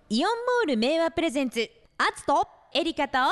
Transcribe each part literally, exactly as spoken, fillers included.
イオンモール名和プレゼンツアツとエリカと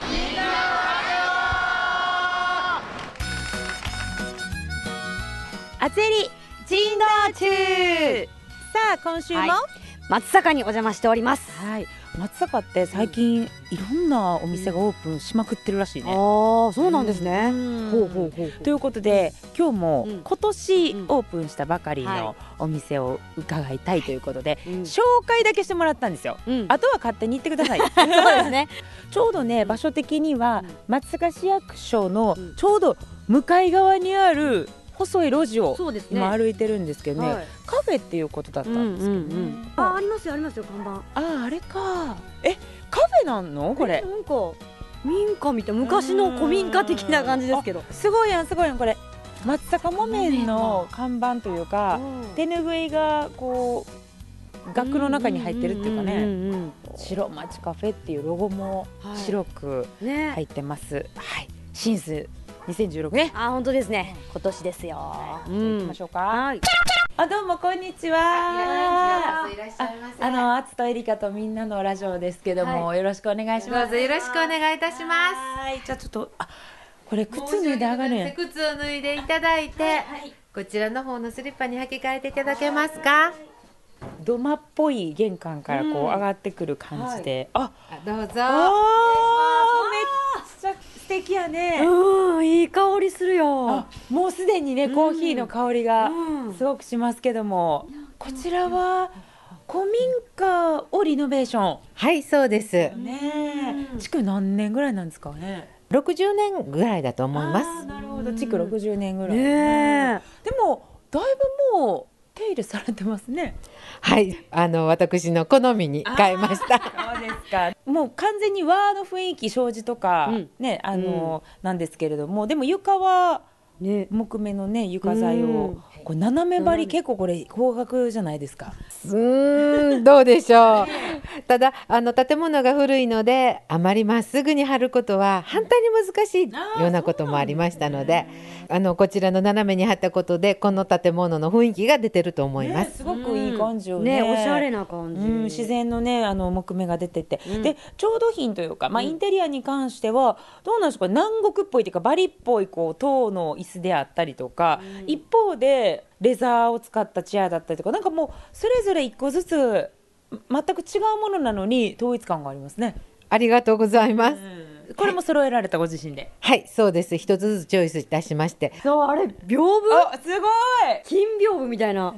アツエリ珍道中。さあ今週も、 はい、松阪にお邪魔しております。 はい、松阪って最近、うん、いろんなお店がオープンしまくってるらしいね。 ああ、そうなんですね。 ほうほうほう。ということで今日も今年オープンしたばかりのお店を伺いたいということで、うん、紹介だけしてもらったんですよ、うん、あとは勝手に行ってください。 そうですね。 ちょうどね場所的には松阪市役所のちょうど向かい側にある細い路地を今歩いてるんですけどね、はい、カフェっていうことだったんですけどね、うんうんうん、 あ、ありますよありますよ看板。 あ、あれか。え、カフェなんのこれ。 なんか民家みたいな昔の古民家的な感じですけど、 すごいやんすごいやんこれ。松阪木綿の看板というか手ぬぐいがこう額の中に入ってるっていうかね、うんうんうん、白町カフェっていうロゴも白く入ってます、はいね、はい、シンスにせんじゅうろくねん。 あ、本当ですね。今年ですよ。 はい、じゃあ行きましょうか。はい、あ、どうもこんにちは。 いらっしゃいませ。 あのアツとエリカとみんなのラジオですけども、はい、よろしくお願いします。 どうぞよろしくお願いいたします。 はい、じゃあちょっとあ、これ靴脱いで上がるんや。 靴を脱いでいただいて、はい、こちらの方のスリッパに履き替えていただけますか。 土間っぽい玄関からこう上がってくる感じで、うん、はい、 あ、どうぞ。 あ、めっちゃ素敵やね。 うん、いい香りするよ。 あ、もうすでにね、うん、コーヒーの香りがすごくしますけども、うん、こちらは古民家をリノベーション。 はい、そうですね。築何年ぐらいなんですかね。 ろくじゅうねんぐらいだと思います。 あ、なるほど、築ろくじゅうねんぐらい、ね、でもだいぶもう手入れされてますね。 はい、あの私の好みに変えました。 そうですか。もう完全に和の雰囲気、障子とか、うん、ね、あの、うん、なんですけれども、でも床はね、木目のね床材を、うん、これ斜め張り、結構これ高額じゃないですか。 うーん、どうでしょう。ただあの建物が古いのであまりまっすぐに張ることは反対に難しいようなこともありましたので、あのこちらの斜めに張ったことでこの建物の雰囲気が出てると思います、 ね、すごくいい感じよね、 ね、おしゃれな感じ、 うん、自然のねあの木目が出てて、うん、で調度品というか、まあ、インテリアに関してはどうなんですか。南国っぽいというかバリっぽいこう塔の椅子であったりとか、うん、一方でレザーを使ったチェアだったりとか、なんかもうそれぞれ一個ずつ全く違うものなのに統一感がありますね。 ありがとうございます、 うん、これも揃えられたご自身で。 はい、はい、そうです。一つずつチョイスいたしまして。 そう、あれ屏風、 あ、すごい金屏風みたいな、 うん、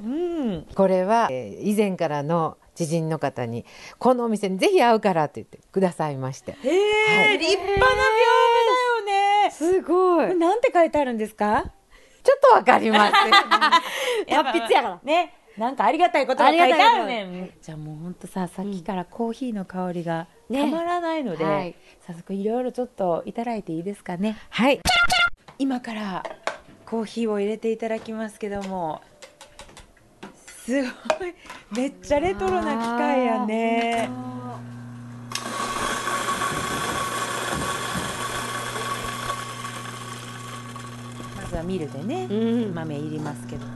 これは、えー、以前からの知人の方にこのお店にぜひ会うからと言ってくださいまして。 へー、はい、立派な屏風だよね。 すごい。 なんて書いてあるんですか。 ちょっとわかります達筆やからね、なんかありがたいことが書いてあるねん。じゃあもうほんとさ、さっきからコーヒーの香りがたまらないので、ね、はい、早速いろいろちょっといただいていいですかね。 はい、 今からコーヒーを入れていただきますけども、すごいめっちゃレトロな機械やね。まずはミルでね、うん、豆入りますけど、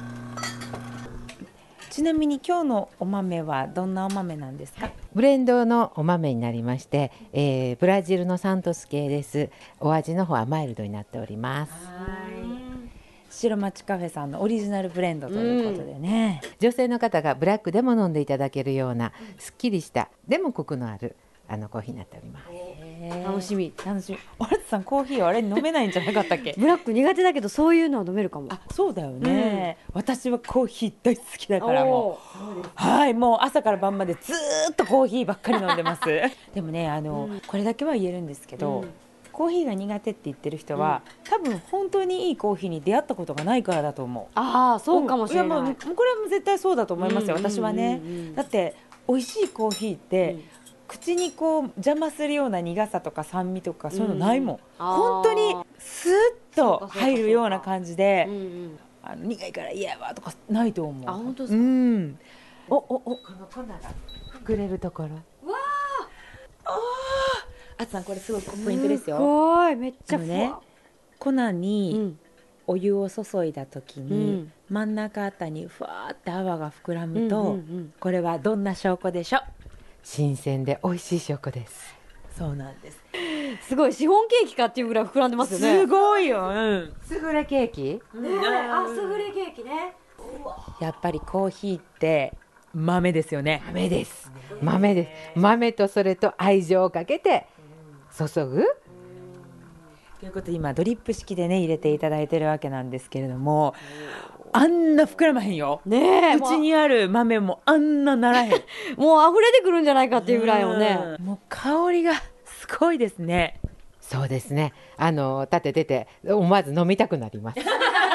ちなみに今日のお豆はどんなお豆なんですか。 ブレンドのお豆になりまして、えー、ブラジルのサントス系です。お味の方はマイルドになっております。 はい、白町カフェさんのオリジナルブレンドということでね、 うん、女性の方がブラックでも飲んでいただけるようなすっきりしたでもコクのあるあのコーヒーになっております。 楽しみ楽しみ。おらつさんコーヒーはあれ飲めないんじゃなかったっけ。 ブラック苦手だけどそういうのは飲めるかも。 あ、そうだよね、うん、私はコーヒー大好きだからもう、はい、もう朝から晩までずっとコーヒーばっかり飲んでますでもねあの、うん、これだけは言えるんですけど、うん、コーヒーが苦手って言ってる人は、うん、多分本当にいいコーヒーに出会ったことがないからだと思う。 ああ、そうかもしれない。いや、もうこれはもう絶対そうだと思いますよ、私はね。だって美味しいコーヒーって、うん、口にこう邪魔するような苦さとか酸味とかそういうのないもん、うん、本当にスーッと入るような感じで、うんうん、あの苦いから嫌やわとかないと思う。 あ、本当ですか。うん、 おおお、この粉が膨れるところ、わあ、あつさんこれすごくポイントですよ。 すごい、めっちゃふわ、 ね、粉にお湯を注いだ時に、うん、真ん中あたりにふわーって泡が膨らむと、うんうんうん、これはどんな証拠でしょ。 新鮮で美味しい証拠です。 そうなんです。 すごいシフォンケーキかっていうぐらい膨らんでますよね。 すごいよ、うん、 スフレケーキ、 ねえ、あ、スフレケーキね。 やっぱりコーヒーって豆ですよね。 豆です。豆です。豆とそれと愛情をかけて注ぐ。 ということで今ドリップ式でね入れていただいてるわけなんですけれども、あんな膨らまへんよ。 ねえ、 口にある豆もあんなならへん。 もう溢れてくるんじゃないかっていうぐらいのね。 うんもう香りがすごいですね。 そうですね。あの立ててて思わず飲みたくなります。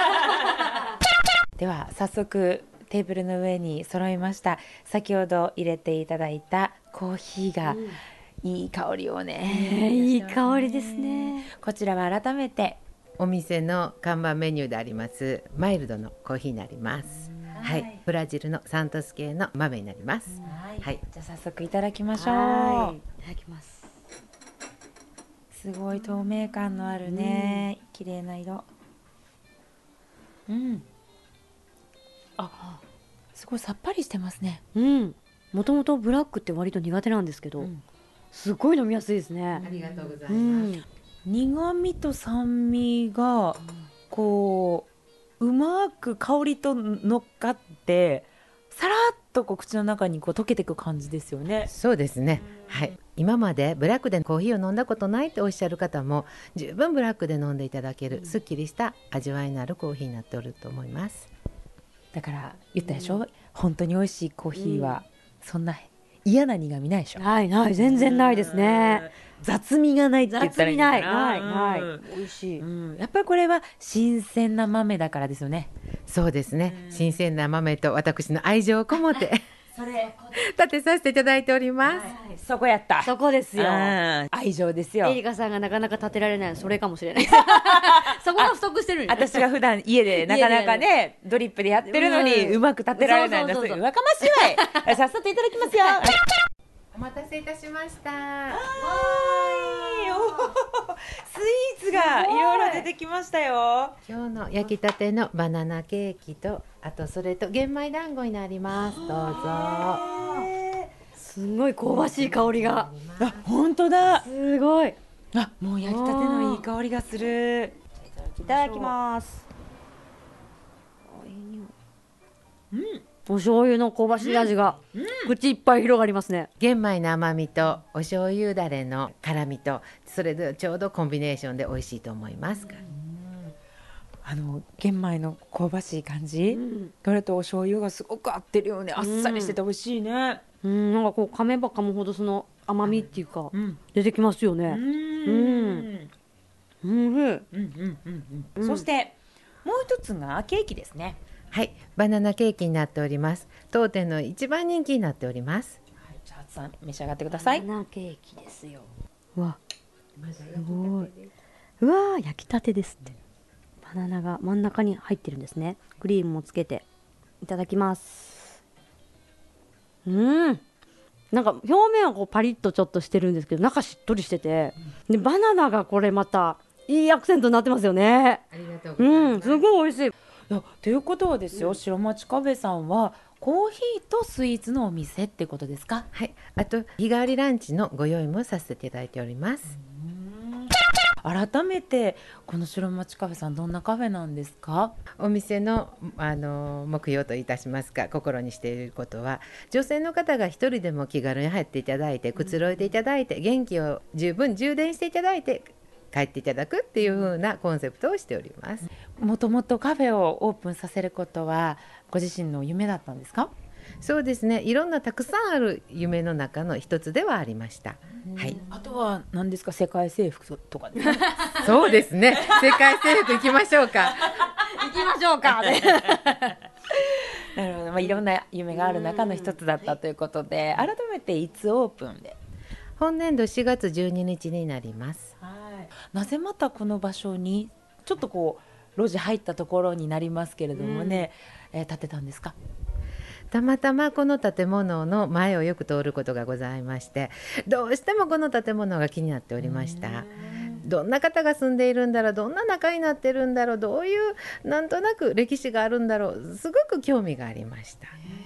では早速テーブルの上に揃いました先ほど入れていただいたコーヒーが、うんいい香りをね、 ねいい香りですね。 こちらは改めてお店の看板メニューでありますマイルドのコーヒーになります。はい、はい、ブラジルのサントス系の豆になります。 はい、はい、じゃあ早速いただきましょう。 はいいただきます。 すごい透明感のあるね、うん、綺麗な色。うんあすごいさっぱりしてますね。 うんもともとブラックって割と苦手なんですけど、うん、すごい飲みやすいですね。 ありがとうございます、うん、 苦味と酸味がこううまく香りと乗っかってさらっとこう口の中にこう溶けていく感じですよね。 そうですね、はい、今までブラックでコーヒーを飲んだことないっておっしゃる方も十分ブラックで飲んでいただけるすっきりした味わいのあるコーヒーになっておると思います。 だから言ったでしょ、うん、本当に美味しいコーヒーは、うんそんな嫌な苦味ないでしょ。 ないない全然ないですね。 雑味がないって言ったらいいのかな。 雑味ないないない美味しい、 うん、やっぱりこれは新鮮な豆だからですよね。 そうですね、新鮮な豆と私の愛情を込もってそれ立てさせていただいております、はい、 そこやったそこですよ、 愛情ですよ。 エリカさんがなかなか立てられないのそれかもしれないそこが不足してるん、ね、 私が普段家でなかなかねドリップでやってるのにうまく立てられないのすごいわかましいわい早速いただきますよお待たせいたしました。 はいスイーツがいろいろ出てきましたよ。 今日の焼きたてのバナナケーキとあとそれと玄米団子になります。どうぞ。 すごい香ばしい香りが。 あ本当だすごい。 あもう焼きたてのいい香りがする。 いただきます。うんお醤油の香ばしい味が、うん、口いっぱい広がりますね。 玄米の甘みとお醤油だれの辛みとそれでちょうどコンビネーションで美味しいと思います。うん、 あの玄米の香ばしい感じ、うん、これとお醤油がすごく合ってるよね。あっさりしてて美味しいね。 うん、なんかこう噛めば噛むほどその甘みっていうか、うん、出てきますよね。うんうんうんうん。そしてもう一つがケーキですね。 はい、バナナケーキになっております。当店の一番人気になっております。 はい、じゃあさん召し上がってください。 バナナケーキですよ。うわ、すごい。うわ、焼きたてですって。バナナが真ん中に入ってるんですね。クリームもつけていただきます。うん。なんか表面はこうパリッとちょっとしてるんですけど、中しっとりしてて、でバナナがこれまたいいアクセントになってますよね。 ありがとうございます。 うん、すごい美味しい。 いやということはですよ、うん、白町カフェさんはコーヒーとスイーツのお店ってことですか？ はい、あと日替わりランチのご用意もさせていただいております。 改めてこの白町カフェさんどんなカフェなんですか？ お店の、あの目標といたしますか心にしていることは女性の方が一人でも気軽に入っていただいてくつろいでいただいて元気を十分充電していただいて帰っていただくっていう風なコンセプトをしております。 もともとカフェをオープンさせることはご自身の夢だったんですか？ そうですね、いろんなたくさんある夢の中の一つではありました。はい、 あとは何ですか？世界征服とかですか？ そうですね、世界征服行きましょうか行きましょうかねなるほど、まあ、いろんな夢がある中の一つだったということで、改めていつオープンで？ 本年度しがつじゅうににちになります。 はい、なぜまたこの場所にちょっとこう路地入ったところになりますけれどもね、うん、えー、建てたんですか？ たまたまこの建物の前をよく通ることがございまして、どうしてもこの建物が気になっておりました。どんな方が住んでいるんだろう、どんな中になってるんだろう、どういうなんとなく歴史があるんだろう、すごく興味がありました。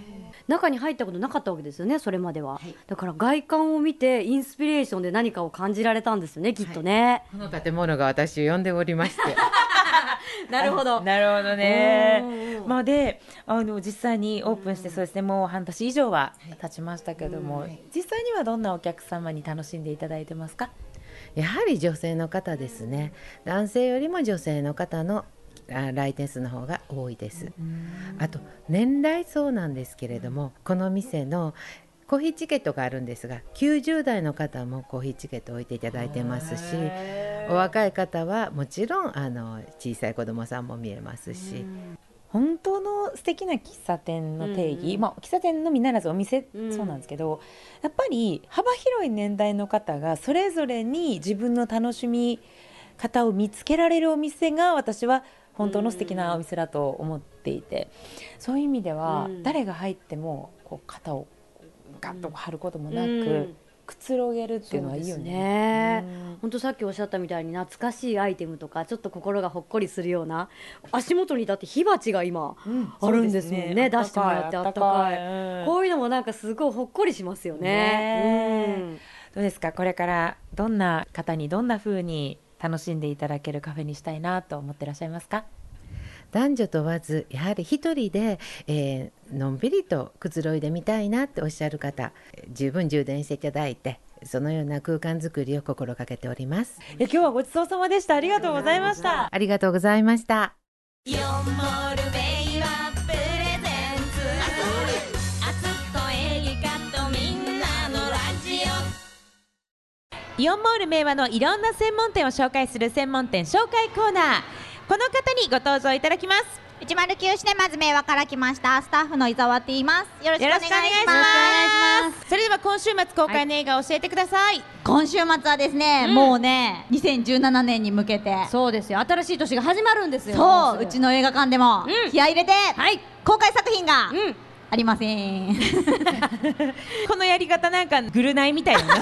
中に入ったことなかったわけですよね、それまでは、はい、だから外観を見てインスピレーションで何かを感じられたんですよね、きっとね、 はい、この建物が私を呼んでおりましてなるほどなるほどね。まあであの実際にオープンしてそうですね、もう半年以上は経ちましたけども、はい、実際にはどんなお客様に楽しんでいただいてますか？ やはり女性の方ですね。男性よりも女性の方の来店数の方が多いです。あと年代層なんですけれども、この店のコーヒーチケットがあるんですが、きゅうじゅう代の方もコーヒーチケットを置いていただいてますし、お若い方はもちろんあの小さい子どもさんも見えますし、 本当の素敵な喫茶店の定義、うん、まあ、喫茶店のみならずお店、うん、そうなんですけど、やっぱり幅広い年代の方がそれぞれに自分の楽しみ方を見つけられるお店が私は本当の素敵なお店だと思っていて、そういう意味では誰が入ってもこう肩をガッと張ることもなく、うんくつろげるっていうのはいいよね。 本当さっきおっしゃったみたいに懐かしいアイテムとかちょっと心がほっこりするような、足元にだって火鉢が今あるんですもんね、うん、ね、出してもらってあったかい、うん、こういうのもなんかすごいほっこりしますよね。ね、 うん、どうですか、これからどんな方にどんな風に楽しんでいただけるカフェにしたいなと思ってらっしゃいますか？ 男女問わずやはり一人で、えー、のんびりとくつろいでみたいなっておっしゃる方、十分充電していただいて、そのような空間づくりを心がけております。 今日はごちそうさまでした。ありがとうございました。 ありがとうございました。 イオンモールベイはプレゼンツ、あつっとエリカとみんなのラジオ。イオンモール明和のいろんな専門店を紹介する専門店紹介コーナー、この方にご登場いただきます。 いちまるきゅうシネマズ明和から来ましたスタッフの伊沢って言います。よろしくお願いします。 それでは今週末公開の映画を教えてください。はい、 今週末はですね、うん、もうねにせんじゅうななねんに向けて、 そうですよ、新しい年が始まるんですよ。 そう、うちの映画館でも気合い入れて、うん、はい、公開作品が、うん、ありませんこのやり方なんかぐるないみたいな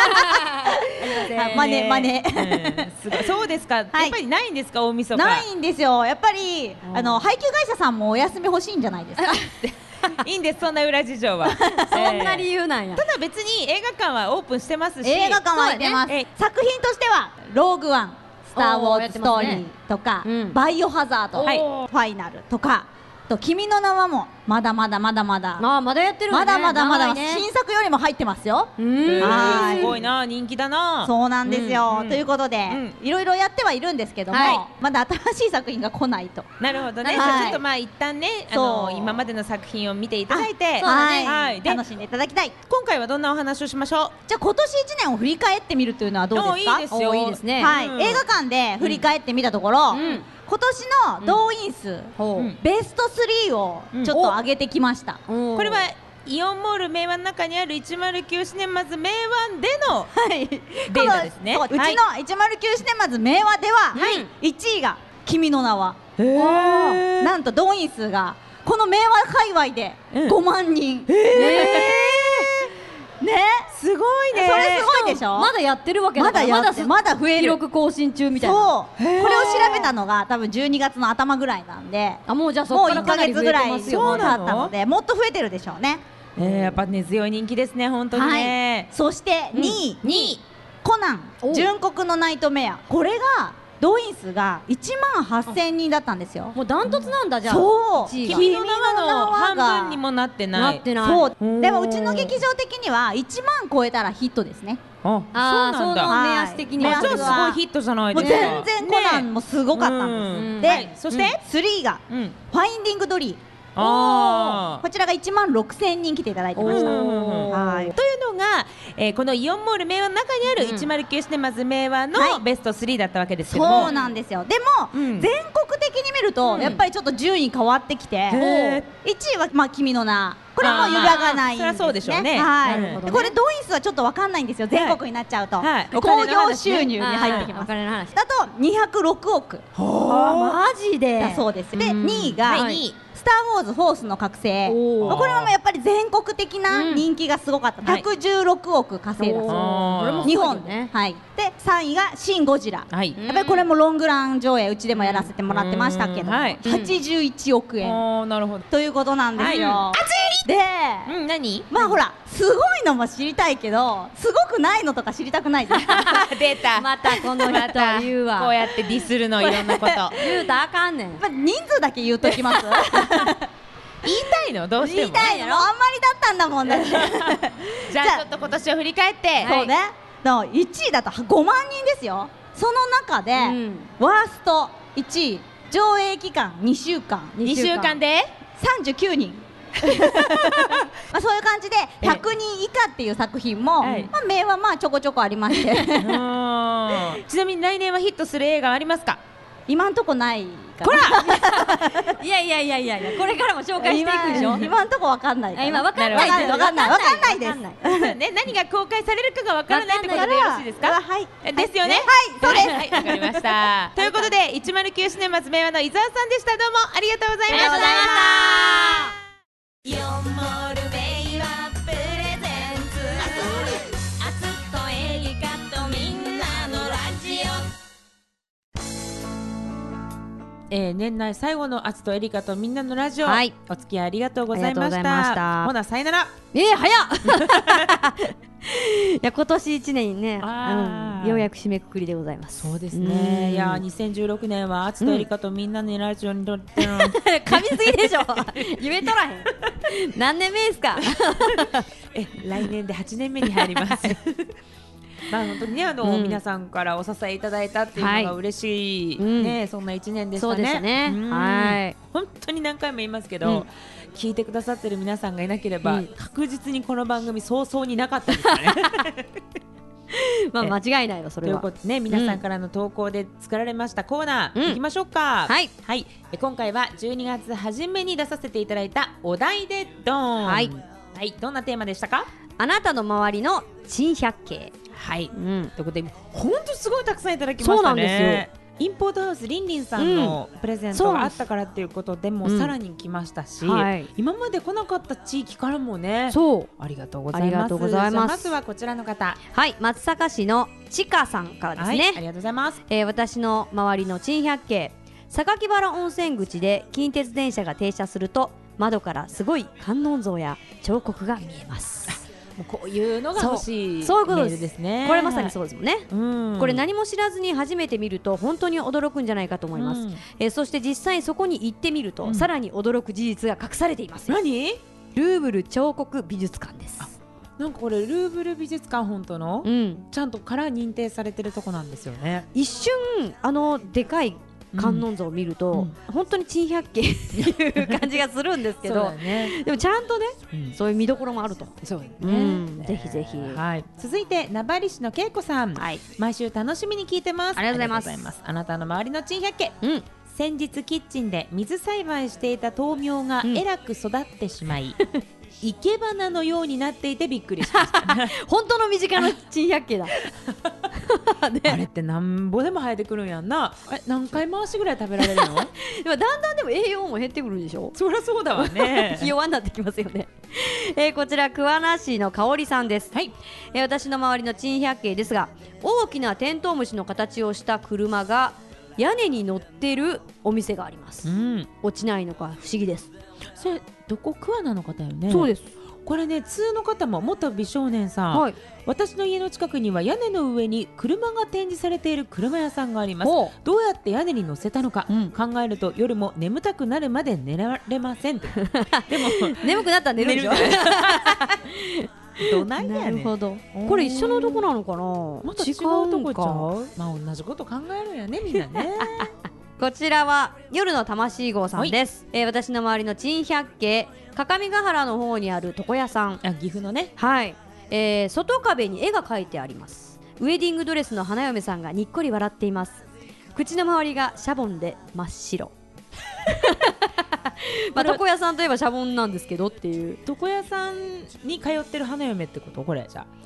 マネマネ、 うん、すごい。そうですか、はい、やっぱりないんですか、大晦日。 ないんですよ、やっぱりあの配給会社さんもお休み欲しいんじゃないですかいいんです、そんな裏事情はそんな理由なんや。 ただ別に映画館はオープンしてますし、 映画館は開いてます、ね、作品としてはローグワン、スター・ウォーズ・ストーリーとか、ね、うん、バイオハザード、はい、ファイナルとかと君の名はもまだまだまだまだあまだやってる、ね、 まだまだまだ、ね、新作よりも入ってますよ。 うん、はい、すごいな、人気だな。 そうなんですよ、うん、ということで、うん、いろいろやってはいるんですけども、はい、まだ新しい作品が来ないと。 なるほどね、はい、ちょっとまあ一旦ね、あの今までの作品を見ていただいて、 はい、はい、楽しんでいただきたい。 今回はどんなお話をしましょう。 じゃあ今年いちねんを振り返ってみるというのはどうですか。 いいですよ、いいですね、 はい、うん、映画館で振り返ってみたところ、うん、今年の動員数、うん、ベストスリーをちょっと上げてきました、 うん、これはイオンモール明和の中にあるいちまるきゅうシネマズ明和でのデータですね。 うちのいちまるきゅうシネマズ明和では、はい、いちいが君の名は、なんと動員数がこの明和界隈でごまんにん、うん、ね、 すごいね。 それすごいでしょ。 まだやってるわけだから、 まだまだ増える、 記録更新中みたいな。 そう、これを調べたのが多分じゅうにがつの頭ぐらいなんで、 あ、もうじゃあそこからかなり増えてますよ。 もういっかげつぐらい経ったので、もっと増えてるでしょうね。 えー、やっぱ根強い人気ですね、本当にね。 はい、そしてにい、にいコナン純国のナイトメア、これが動員数がいちまんはっせんにんだったんですよ。 もうダントツなんだ。じゃあそう、 君の名はの半分にもなってない。 なってない。 そう、でもうちの劇場的にはいちまん超えたらヒットですね。 ああ、そうなんだ。 目安的にはじゃあすごいヒットじゃないですか。 全然コナンもすごかったんです。で、そしてスリーがファインディングドリー、こちらがいちまんろくせんにん来ていただいてました。 はい、というのが、えー、このイオンモール明和の中にあるいちまるきゅうシネマズ明和のベストスリーだったわけですけども、 そうなんですよ。でも、うん、全国的に見ると、うん、やっぱりちょっと順位変わってきて、いちいは、まあ、君の名、これも揺らがないんですね。 そりゃそうでしょうね。 はい、ね、これ動員数はちょっとわかんないんですよ、全国になっちゃうと。はい、興行収入に入ってきます。だとにひゃくろくおく。 マジで。 だそうです。でにいがスター・ウォーズ・フォースの覚醒、まあこれはもうやっぱり全国的な人気がすごかった、 うんひゃくじゅうろくおく稼いだそう、 おー日本で、はい、でさんいが「シン・ゴジラ」、 はいやっぱりこれもロングラン上映うちでもやらせてもらってましたけども、 うんはいはちじゅういちおくえんおーなるほど。 ということなんですよ、 はで、 うん何？ まあほらすごいのも知りたいけどすごくないのとか知りたくないですか出た。 またこの人言うわこうやってディスるのいろんなこと。 言うたらあかんねん。 まあ人数だけ言うときます言いたいのどうしても。 言いたいのあんまりだったんだもんねじゃあちょっと今年を振り返って。 そうね、のいちいだとごまんにんですよ。その中で、 うんワーストいちい上映期間にしゅうかんにしゅうかんでさんじゅうきゅうにんまあそういう感じでひゃくにん以下っていう作品も、 はいまあ、名はまあちょこちょこありましてうんちなみに来年はヒットする映画ありますか？ 今んとこないかな。 こらいやいやいやいやいやこれからも紹介していくでしょ。 今今んとこわかんないかあら。 今わかんないなるほどわかんないわかんないですわかんないね、何が公開されるかがわからないってことでよろしいですか？ はいえですよね。 はいそうです。 はい、わかりました。ということで、いちまるきゅうシネマズ明和の伊沢さんでした。どうもありがとうございました。 ありがとうございました。 よんモールベイはプレゼンツあつとエリカとみんなのラジえー、年内最後のアツとエリカとみんなのラジオ、 はいお付き合いありがとうございました。 ありがとうございましたほなさよなら。 えー、早っいや今年一年ね、 あーうん、ようやく締めくくりでございます。 そうですね。 うんいやーにせんじゅうろくねんはアツとエリカとみんなのラジオにとっての、 噛みすぎでしょ言えとらへん何年目ですかえ来年ではちねんめに入ります。まあ本当にねあの、 うん皆さんからお支えいただいたっていうのがはい嬉しい、 うんねそんないちねんでしたね。 そうでしたねうんはい本当に何回も言いますけど、 うん聞いてくださってる皆さんがいなければ、 うん確実にこの番組早々になかったですからね。 まあ間違いないよそというれは。 ことでね皆さんからの投稿で作られましたコーナー、 うんいきましょうか。 はい、 はい、え今回はじゅうにがつ初めに出させていただいたお題でドーン。 はいはい、どんなテーマでしたか？ あなたの周りの珍百景。 はい、 うんということで本当すごいたくさんいただきましたね。 そうなんですよ。 インポートハウスリンリンさんのプレゼントがあったからっていうことでも、 うんさらに来ましたし、 はい今まで来なかった地域からもね、 そうありがとうございます。 ありがとうございますじゃあまずはこちらの方、 はい松阪市のちかさんからですね、 はい、ありがとうございます。 えー私の周りの珍百景榊原温泉口で近鉄電車が停車すると窓からすごい観音像や彫刻が見えますもうこういうのが欲しいそうそういうことですメールですね。 これまさにそうですもんね、 うん、 これ何も知らずに初めて見ると本当に驚くんじゃないかと思います、 うんえーそして実際そこに行ってみると、 うんさらに驚く事実が隠されていますよ。 何？ ルーブル彫刻美術館です。 なんかこれルーブル美術館本当の、 うん、 ちゃんとから認定されてるとこなんですよね。 一瞬あのでかい観音像を見ると、 うん本当に珍百景っていう感じがするんですけそうどだね。 でもちゃんとねうんそういう見どころもあると。 そうだね、 うんぜひぜひはい。続いて名張市の恵子さん、 はい、 毎週楽しみに聞いてます。 ありがとうございますありがとうございます。あなたの周りの珍百景。 うん、 先日キッチンで水栽培していた豆苗がうんえらく育ってしまい、生け花のようになっていてびっくりしました。 本当の身近な珍百景だ。 あれってなんぼでも生えてくるんやんな。え何回回しぐらい食べられるの？ でもだんだんでも栄養も減ってくるでしょ。 そりゃそうだわね。 ひ弱になってきますよね。えーこちら桑名市の香織さんです。 はい。 えー私の周りの珍百景ですが、大きなテントウムシの形をした車が屋根に乗ってるお店があります。 うん。 落ちないのか不思議です。 それどこ桑名の方よね。 そうです。 これね通の方も元美少年さん、 はい。 私の家の近くには屋根の上に車が展示されている車屋さんがあります。 ほどうやって屋根に乗せたのか、 うん考えると夜も眠たくなるまで寝られませんと。でもう眠くなったら寝るでしょ。 どないやね。 なんるほど。これ一緒のとこなのかな。 また違うとこちゃ違う。まあ同じこと考えるんやねみんなね。 こちらは夜の魂号さんです。えー私の周りの珍百景、各務原の方にある床屋さん。 あ岐阜のね。 はい、えー外壁に絵が描いてあります。ウェディングドレスの花嫁さんがにっこり笑っています。口の周りがシャボンで真っ白。まあ床屋さんといえばシャボンなんですけどっていう。 床屋さんに通ってる花嫁ってことこれじゃあ。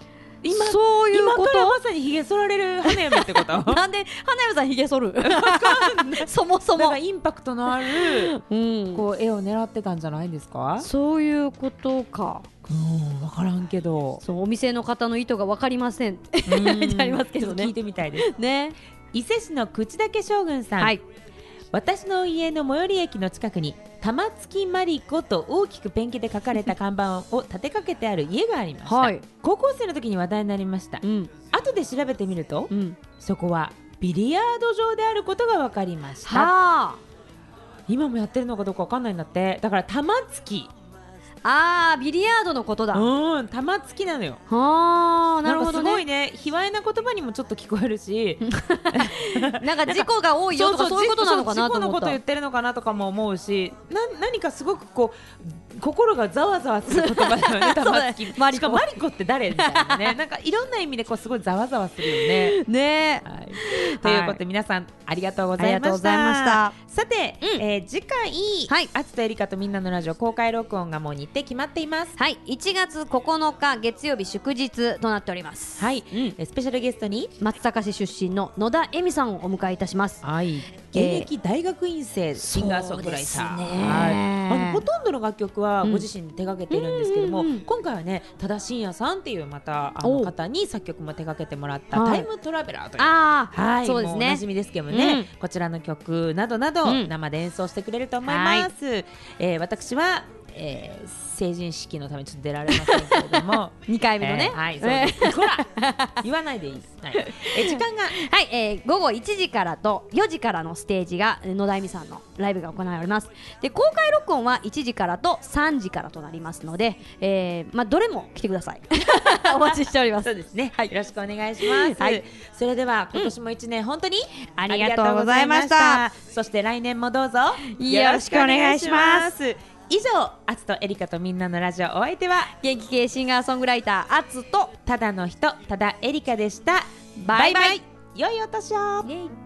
今そういうこ今からまとさにひげ剃られる花嫁ってことなんで花嫁さんひげ剃るそもそもなんかインパクトのあるうんこう絵を狙ってたんじゃないですか？ そういうことか。 うん分からんけどそうお店の方の意図が分かりませんって書いてありますけどね。 ちょっと聞いてみたいです。 ね。 伊勢市の口だけ将軍さん、 はい。 私の家の最寄り駅の近くに玉月マリコと大きくペンキで書かれた看板を立てかけてある家がありました、 はい。 高校生の時に話題になりました。 うん後で調べてみるとうん。 そこはビリヤード場であることが分かりました。 は今もやってるのかどうか分かんないんだって。だから玉月、 あ。あービリヤードのことだ。はうん玉月なのよ。 あなるほどなんかすごいね。 ね卑猥な言葉にもちょっと聞こえるしなんか事故が多いよとかそういうことなのかなと事故の思ったこと言っ。てるのかなとかも思うし、な何かすごくこう心がざわざわする言葉だよねそうだね玉月。 マリコしかもマリコって誰みたいなねなんかいろんな意味でこうすごいざわざわするよね。 ね。 はい、ということで皆さんありがとうございました。 ありがとうございましたさて、 うんえー次回、 はいあつとえりかとみんなのラジオ公開録音がもう日程決まっています。 はい。いちがつここのか月曜日祝日となっております。 はい、えースペシャルゲストに松阪市出身の野田恵美さんをお迎えいたします。 はい、現役大学院生、シンガーソングライター、 そうですねはい、あのほとんどの楽曲はうんご自身で手掛けているんですけども、 うんうんうん今回はね多田真也さんっていうまたあのお方に作曲も手掛けてもらったはいタイムトラベラーという、 ああ、 はい、 そうですねもうおなじ。みですけどもね、 うんこちらの曲などなどうん生で演奏してくれると思います、えー私は、えー成人式のためにちょっと出られませんけれどもにかいめのね。 えーはいそうです、ほら言わないでいいです、はい、え時間がはい、えー、午後いちじからとよじからのステージがえー野田恵美さんのライブが行われます。で公開録音はいちじからとさんじからとなりますので、えーまあ、どれも来てくださいお待ちしております。 そうですね、よろしくお願いします、 はいそれでは今年も一年本当にありがとうございましたありがとうございました。そして来年もどうぞよろしくお願いしますよろしくお願いします。以上あつとえりかとみんなのラジオ、お相手は元気系シンガーソングライターあつとただの人ただえりかでした。 バイバイ良いお年を。 イエイ